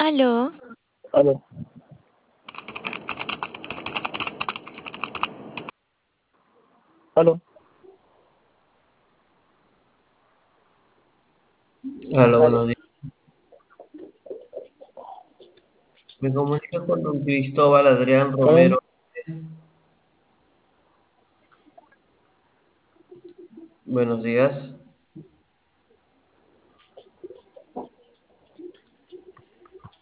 Aló, Aló, aló, Hola, aló. buenos días. Me comunico con don Cristóbal Adrián ¿Con Romero. él? Buenos días.